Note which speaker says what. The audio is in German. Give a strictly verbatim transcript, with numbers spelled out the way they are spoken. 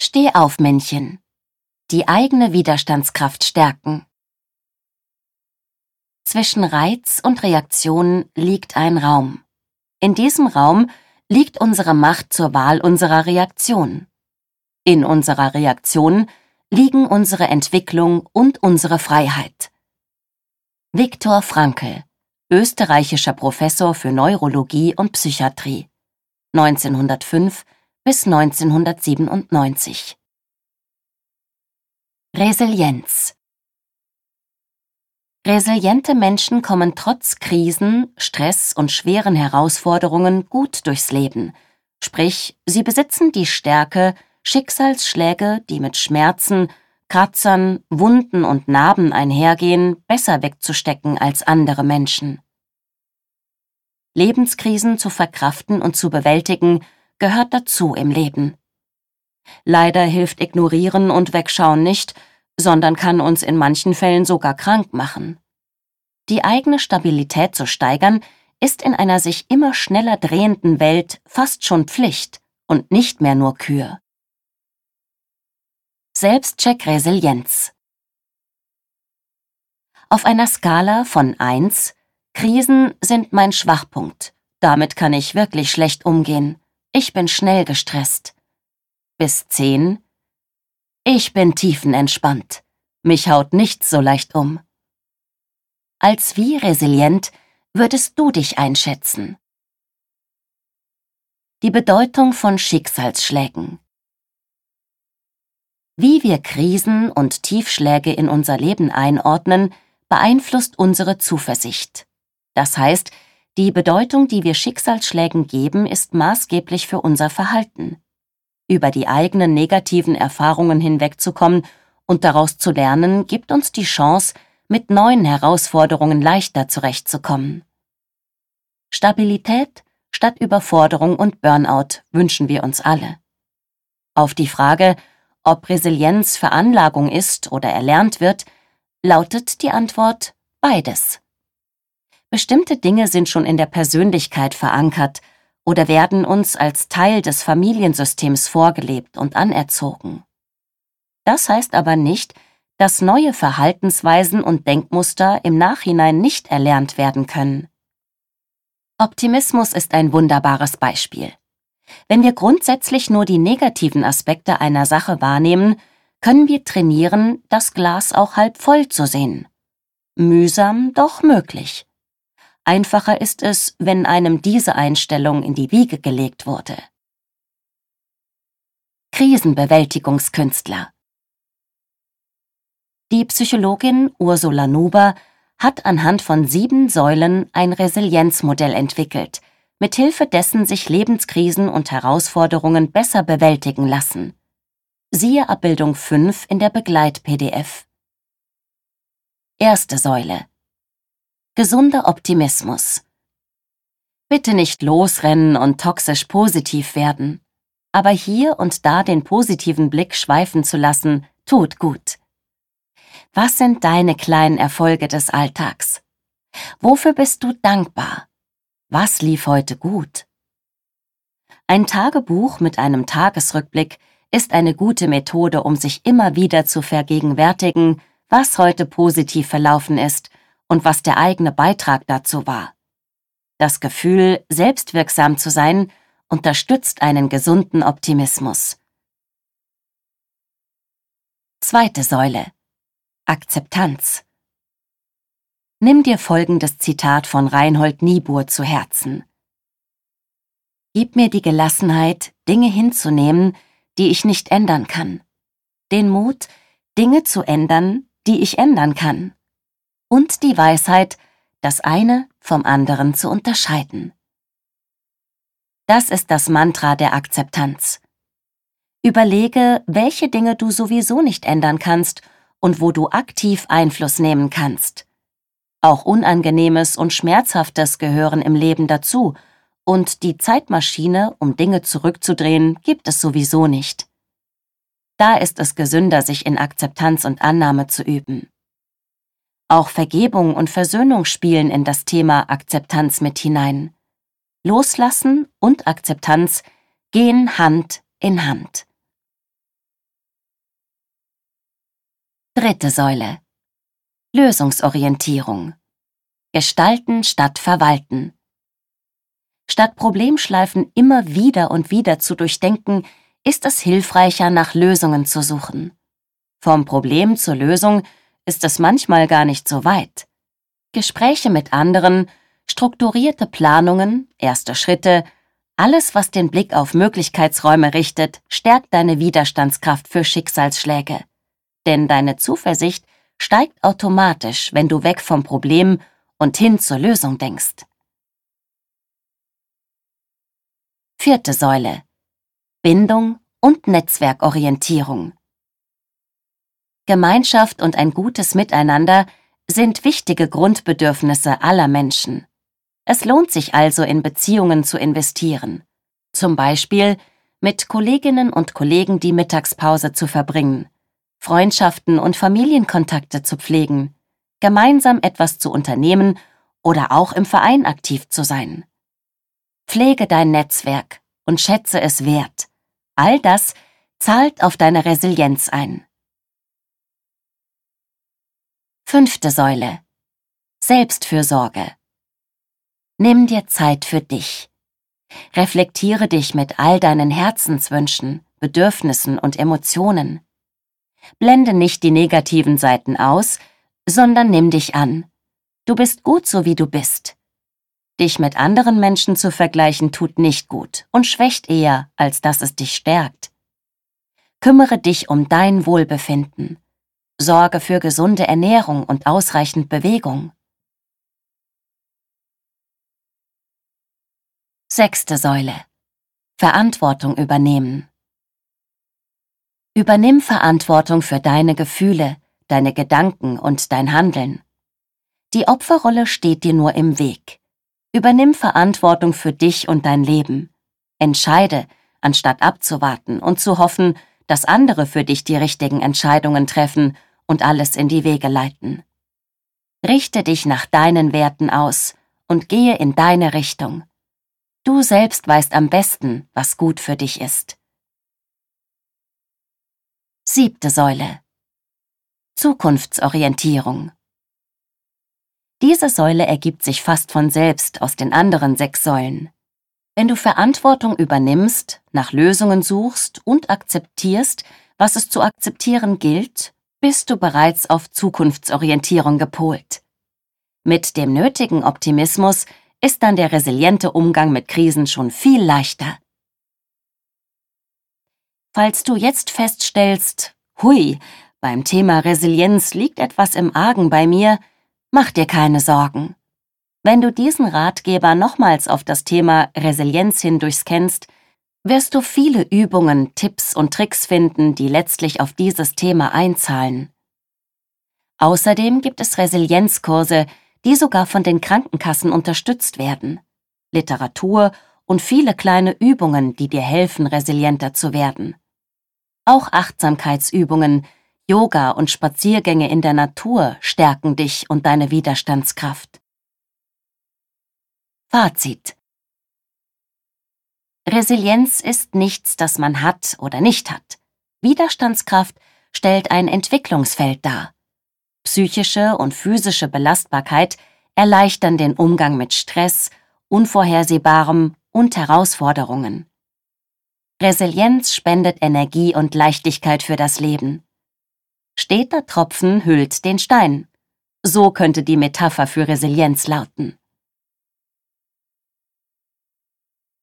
Speaker 1: Steh-auf-Männchen. Die eigene Widerstandskraft stärken. Zwischen Reiz und Reaktion liegt ein Raum. In diesem Raum liegt unsere Macht zur Wahl unserer Reaktion. In unserer Reaktion liegen unsere Entwicklung und unsere Freiheit. Viktor Frankl, österreichischer Professor für Neurologie und Psychiatrie, neunzehnhundertfünf bis neunzehnhundertsiebenundneunzig. Resilienz. Resiliente Menschen kommen trotz Krisen, Stress und schweren Herausforderungen gut durchs Leben, sprich, sie besitzen die Stärke, Schicksalsschläge, die mit Schmerzen, Kratzern, Wunden und Narben einhergehen, besser wegzustecken als andere Menschen. Lebenskrisen zu verkraften und zu bewältigen, gehört dazu im Leben. Leider hilft Ignorieren und Wegschauen nicht, sondern kann uns in manchen Fällen sogar krank machen. Die eigene Stabilität zu steigern, ist in einer sich immer schneller drehenden Welt fast schon Pflicht und nicht mehr nur Kür. Selbstcheck Resilienz. Auf einer Skala von eins, Krisen sind mein Schwachpunkt, damit kann ich wirklich schlecht umgehen, ich bin schnell gestresst, bis zehn, ich bin tiefenentspannt, mich haut nichts so leicht um. Als wie resilient würdest du dich einschätzen? Die Bedeutung von Schicksalsschlägen. Wie wir Krisen und Tiefschläge in unser Leben einordnen, beeinflusst unsere Zuversicht. Das heißt, die Bedeutung, die wir Schicksalsschlägen geben, ist maßgeblich für unser Verhalten. Über die eigenen negativen Erfahrungen hinwegzukommen und daraus zu lernen, gibt uns die Chance, mit neuen Herausforderungen leichter zurechtzukommen. Stabilität statt Überforderung und Burnout wünschen wir uns alle. Auf die Frage, ob Resilienz Veranlagung ist oder erlernt wird, lautet die Antwort beides. Bestimmte Dinge sind schon in der Persönlichkeit verankert oder werden uns als Teil des Familiensystems vorgelebt und anerzogen. Das heißt aber nicht, dass neue Verhaltensweisen und Denkmuster im Nachhinein nicht erlernt werden können. Optimismus ist ein wunderbares Beispiel. Wenn wir grundsätzlich nur die negativen Aspekte einer Sache wahrnehmen, können wir trainieren, das Glas auch halb voll zu sehen. Mühsam, doch möglich. Einfacher ist es, wenn einem diese Einstellung in die Wiege gelegt wurde. Krisenbewältigungskünstler. Die Psychologin Ursula Nuber hat anhand von sieben Säulen ein Resilienzmodell entwickelt, mithilfe dessen sich Lebenskrisen und Herausforderungen besser bewältigen lassen. Siehe Abbildung fünf in der Begleit-P D F. Erste Säule. Gesunder Optimismus. Bitte nicht losrennen und toxisch positiv werden, aber hier und da den positiven Blick schweifen zu lassen, tut gut. Was sind deine kleinen Erfolge des Alltags? Wofür bist du dankbar? Was lief heute gut? Ein Tagebuch mit einem Tagesrückblick ist eine gute Methode, um sich immer wieder zu vergegenwärtigen, was heute positiv verlaufen ist und was der eigene Beitrag dazu war. Das Gefühl, selbstwirksam zu sein, unterstützt einen gesunden Optimismus. Zweite Säule. Akzeptanz. Nimm dir folgendes Zitat von Reinhold Niebuhr zu Herzen. Gib mir die Gelassenheit, Dinge hinzunehmen, die ich nicht ändern kann. Den Mut, Dinge zu ändern, die ich ändern kann. Und die Weisheit, das eine vom anderen zu unterscheiden. Das ist das Mantra der Akzeptanz. Überlege, welche Dinge du sowieso nicht ändern kannst und wo du aktiv Einfluss nehmen kannst. Auch Unangenehmes und Schmerzhaftes gehören im Leben dazu, und die Zeitmaschine, um Dinge zurückzudrehen, gibt es sowieso nicht. Da ist es gesünder, sich in Akzeptanz und Annahme zu üben. Auch Vergebung und Versöhnung spielen in das Thema Akzeptanz mit hinein. Loslassen und Akzeptanz gehen Hand in Hand. Dritte Säule. Lösungsorientierung. Gestalten statt verwalten. Statt Problemschleifen immer wieder und wieder zu durchdenken, ist es hilfreicher, nach Lösungen zu suchen. Vom Problem zur Lösung ist es manchmal gar nicht so weit. Gespräche mit anderen, strukturierte Planungen, erste Schritte, alles, was den Blick auf Möglichkeitsräume richtet, stärkt deine Widerstandskraft für Schicksalsschläge. Denn deine Zuversicht steigt automatisch, wenn du weg vom Problem und hin zur Lösung denkst. Vierte Säule. Bindung und Netzwerkorientierung. Gemeinschaft und ein gutes Miteinander sind wichtige Grundbedürfnisse aller Menschen. Es lohnt sich also, in Beziehungen zu investieren. Zum Beispiel mit Kolleginnen und Kollegen die Mittagspause zu verbringen, Freundschaften und Familienkontakte zu pflegen, gemeinsam etwas zu unternehmen oder auch im Verein aktiv zu sein. Pflege dein Netzwerk und schätze es wert. All das zahlt auf deine Resilienz ein. Fünfte Säule. Selbstfürsorge. Nimm dir Zeit für dich. Reflektiere dich mit all deinen Herzenswünschen, Bedürfnissen und Emotionen. Blende nicht die negativen Seiten aus, sondern nimm dich an. Du bist gut, so wie du bist. Dich mit anderen Menschen zu vergleichen, tut nicht gut und schwächt eher, als dass es dich stärkt. Kümmere dich um dein Wohlbefinden. Sorge für gesunde Ernährung und ausreichend Bewegung. Sechste Säule. Verantwortung übernehmen. Übernimm Verantwortung für deine Gefühle, deine Gedanken und dein Handeln. Die Opferrolle steht dir nur im Weg. Übernimm Verantwortung für dich und dein Leben. Entscheide, anstatt abzuwarten und zu hoffen, dass andere für dich die richtigen Entscheidungen treffen und alles in die Wege leiten. Richte dich nach deinen Werten aus und gehe in deine Richtung. Du selbst weißt am besten, was gut für dich ist. Siebte Säule. Zukunftsorientierung. Diese Säule ergibt sich fast von selbst aus den anderen sechs Säulen. Wenn du Verantwortung übernimmst, nach Lösungen suchst und akzeptierst, was es zu akzeptieren gilt, bist du bereits auf Zukunftsorientierung gepolt. Mit dem nötigen Optimismus ist dann der resiliente Umgang mit Krisen schon viel leichter. Falls du jetzt feststellst, hui, beim Thema Resilienz liegt etwas im Argen bei mir, mach dir keine Sorgen. Wenn du diesen Ratgeber nochmals auf das Thema Resilienz hin durchscannst, wirst du viele Übungen, Tipps und Tricks finden, die letztlich auf dieses Thema einzahlen. Außerdem gibt es Resilienzkurse, die sogar von den Krankenkassen unterstützt werden, Literatur und viele kleine Übungen, die dir helfen, resilienter zu werden. Auch Achtsamkeitsübungen, Yoga und Spaziergänge in der Natur stärken dich und deine Widerstandskraft. Fazit: Resilienz ist nichts, das man hat oder nicht hat. Widerstandskraft stellt ein Entwicklungsfeld dar. Psychische und physische Belastbarkeit erleichtern den Umgang mit Stress, Unvorhersehbarem und Herausforderungen. Resilienz spendet Energie und Leichtigkeit für das Leben. Steter Tropfen hüllt den Stein. So könnte die Metapher für Resilienz lauten.